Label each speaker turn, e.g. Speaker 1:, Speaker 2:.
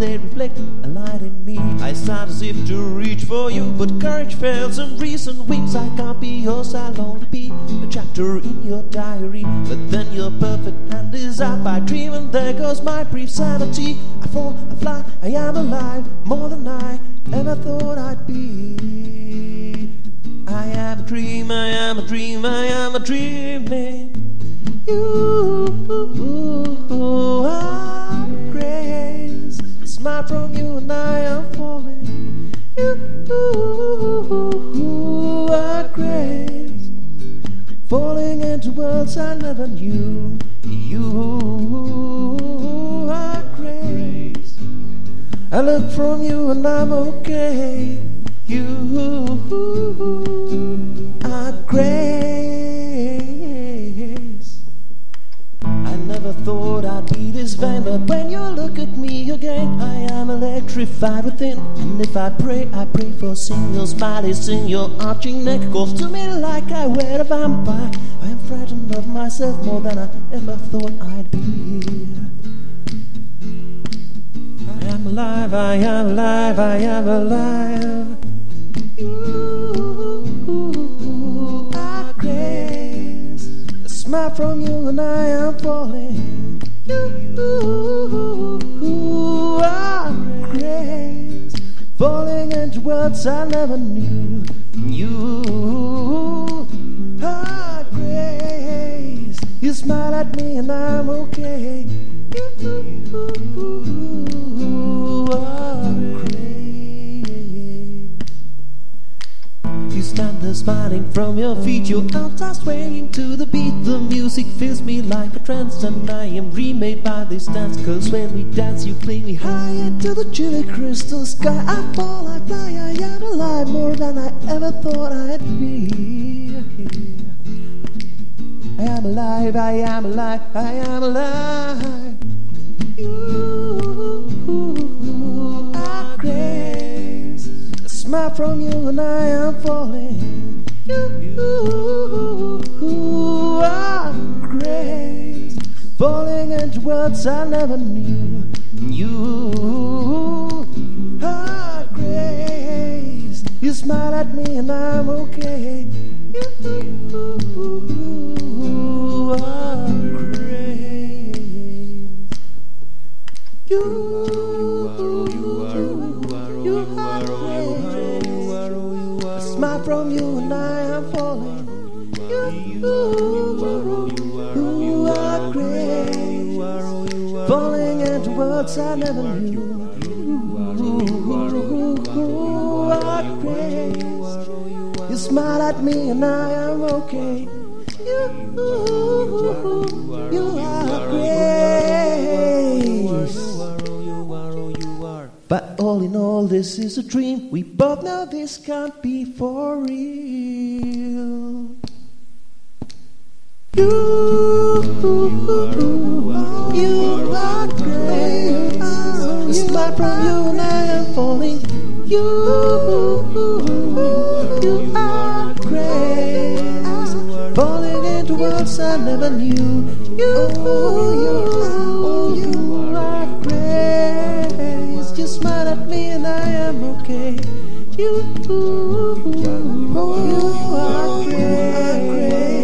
Speaker 1: they reflect a light in me. I start as if to reach for you, but courage fails and reason wins. I can't be yours, I'll only be a chapter in your diary. But then your perfect hand is up, I dream and there goes my brief sanity. I fall, I fly, I am alive, more than I ever thought I'd be. I am a dream, I am a dream, I am a dreaming. You are grace. A smile from you and I am falling. You are grace. Falling into worlds I never knew. You are grace. I look from you and I'm okay. You are grace. I never thought I'd be this vain, but when you look at me again, I am electrified within. And if I pray for single smiley, sing your arching neck calls to me like I wear a vampire. I am frightened of myself more than I ever thought I'd be. I am alive, I am alive, I am alive. You are grace. A smile from you and I am falling. You are grace. Falling into worlds I never knew. You are grace. You smile at me and I'm okay. You are grace. You stand there smiling from your feet, your arms are swaying to the beat. The music fills me like a trance, and I am remade by this dance. Cause when we dance you fling me high into the chilly crystal sky. I fall, I fly, I am alive, more than I ever thought I'd be. I am alive, I am alive, I am alive. You are grace. A smile from you and I am falling. You are grace. Falling into worlds I never knew. You are grace. You smile at me and I'm okay. You are grace. You are grace. A smile from you and I am falling. You are grace. Falling into worlds I never knew. You are grace. You smile at me and I am okay. You are grace. But all in all, this is a dream. We both know this can't be for real. You are great. A smile from you and I am falling. You are great. Falling into worlds I never knew. You are great. Just smile at me and I am okay. You are great.